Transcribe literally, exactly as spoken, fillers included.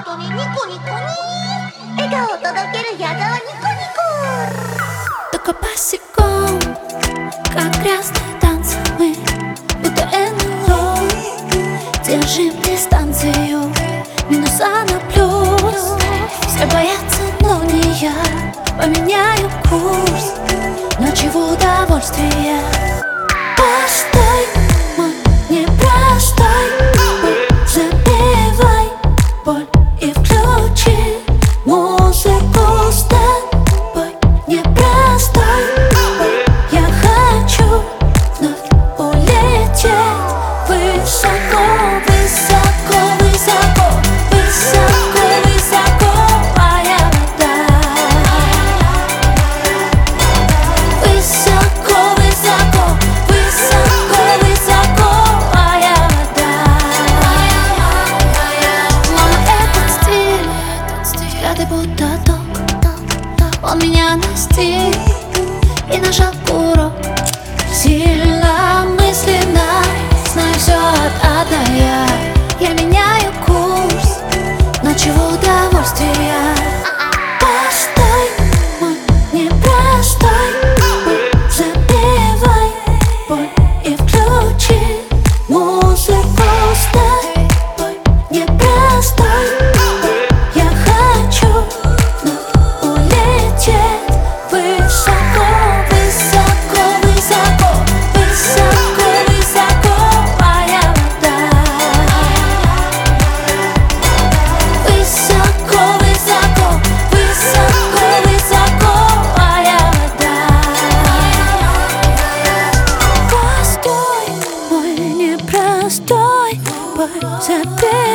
とにニコニコに笑顔を届ける矢沢ニコニコ。 Только босиком, как грязные танцы мы, будто эн эл о. Держим дистанцию, минуса на плюс. Все боятся, но не я. Поменяю курс, ночи в удовольствие. Постой, мой непростой путь, забивай боль и включи музыку с тобой. Непростой путь, я хочу вновь улететь высоко, высоко, высоко, высоко, высоко, моя вода. Высоко, высоко, высоко, высоко, моя вода. Мама, этот стиль, взгляды будто ток, он меня настиг и нажал курок. Сильно, мысленно, знаю все от А до Я. Я меняю курс, ночи в удовольствие. Постой, мой непростой путь, забивай боль и включи музыку с тобой. Непростой путь, я хочу вновь улететь высоко, высоко, высоко, высоко, высоко, моя вода. Высоко, высоко, высоко, высоко, моя вода. Постой, мой непростой путь, забей